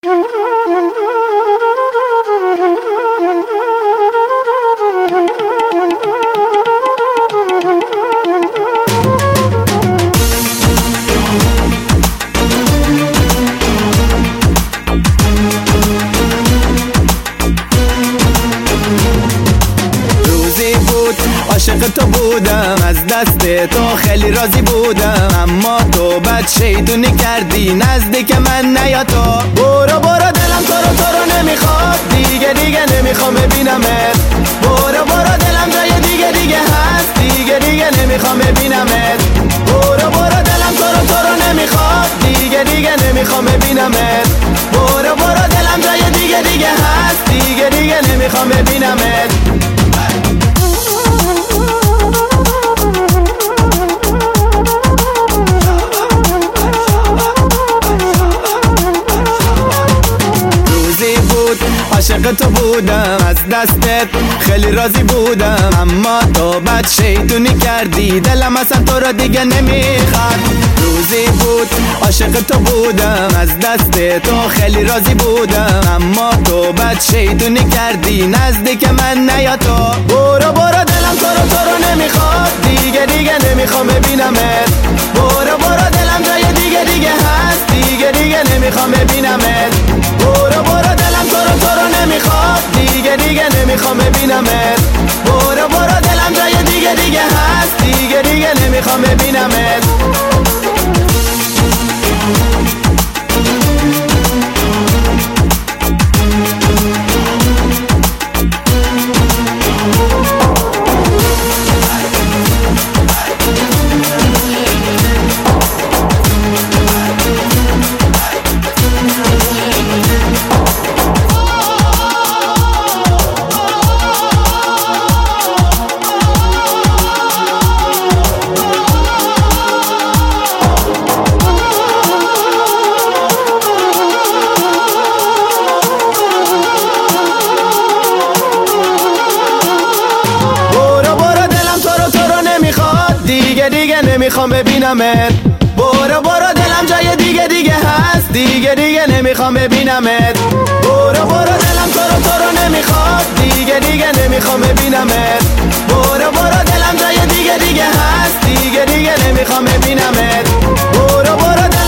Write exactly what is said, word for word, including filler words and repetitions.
عاشق تو بودم، از دست تو خیلی راضی بودم، اما تو بد شیطونی کردی نزدیک من نیا تو. برو برو دلم تو رو تو رو نمیخواد، دیگه دیگه نمیخوام ببینمت. برو برو دلم جای دیگه دیگه هست، دیگه دیگه نمیخوام ببینمت. برو برو دلم تو رو تو رو نمیخواد، دیگه دیگه نمیخوام ببینمت. برو برو دلم جای دیگه دیگه هست، دیگه دیگه نمیخوام ببینمت. عاشق تو بودم، از دستت خیلی راضی بودم، اما تو بد شیطونی کردی دلم اصلا تو را دیگه نمیخواد. روزی بود عاشق تو بودم، از دست تو خیلی راضی بودم، اما تو بد شیطونی کردی نزدیک من نیا تو. برو برو دلم تو رو تو رو نمیخواد، دیگه دیگه نمیخوام ببینمت. برو برو دلم جای دیگه دیگه هست، دیگه دیگه نمیخوام ببینمت. برو برو دلم تو رو تو رو نمیخواد، دیگه دیگه نمیخوام ببینمت. برو برو دلم جای دیگه دیگه هست، دیگه دیگه نمیخوام ببینمت. دیگه دیگه نمیخوام ببینمت. برو برو دلم جای دیگه دیگه هست، دیگه دیگه نمیخوام ببینمت. برو برو دلم تو رو تو رو نمیخواد، دیگه دیگه نمیخوام ببینمت. برو برو دلم جای دیگه دیگه هست، دیگه دیگه نمیخوام ببینمت. برو برو